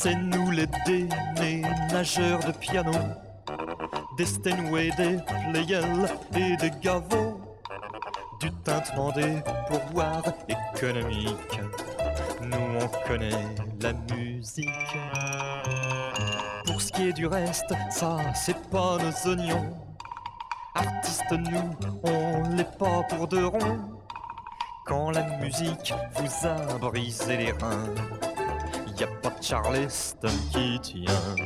C'est nous les déménageurs de piano, des Steinway, des Pleyel et des Gaveau, du tintement des pourboires économiques. Nous on connaît la musique. Pour ce qui est du reste, ça c'est pas nos oignons. Artistes nous, on l'est pas pour de rond. Quand la musique vous a brisé les reins, y a pas de Charleston qui tient.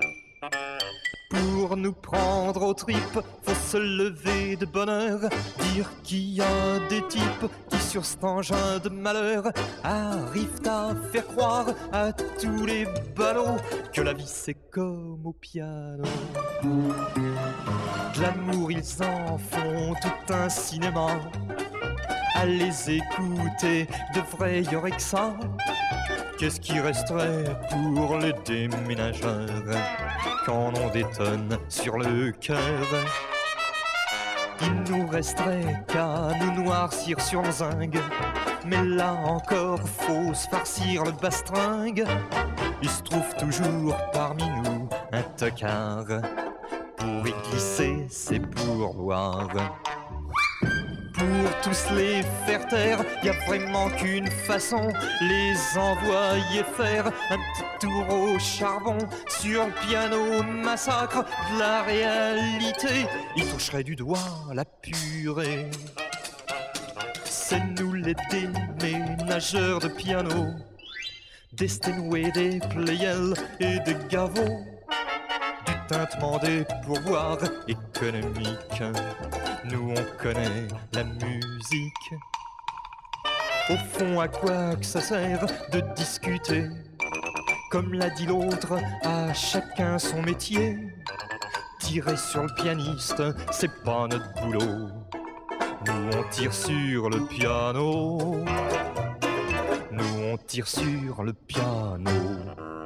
Pour nous prendre aux tripes, faut se lever de bonne heure, dire qu'il y a des types qui sur cet engin de malheur arrivent à faire croire à tous les ballots que la vie c'est comme au piano. De l'amour ils en font tout un cinéma, à les écouter de vrai y aurait que ça. Qu'est-ce qui resterait pour les déménageurs quand on détonne sur le cœur? Il nous resterait qu'à nous noircir sur le zinc, mais là encore faut se farcir le bastringue. Il se trouve toujours parmi nous un tocard pour y glisser ses pourboires. Pour tous les faire taire, y a vraiment qu'une façon, les envoyer faire un petit tour au charbon. Sur le piano massacre de la réalité, ils toucheraient du doigt la purée. C'est nous les déménageurs de piano, des Steinway, des Pleyel et des Gaveau, du tintement des pourboires économiques. Nous on connaît la musique. Au fond à quoi que ça sert de discuter? Comme l'a dit l'autre, à chacun son métier. Tirer sur le pianiste, c'est pas notre boulot. Nous on tire sur le piano. Nous on tire sur le piano.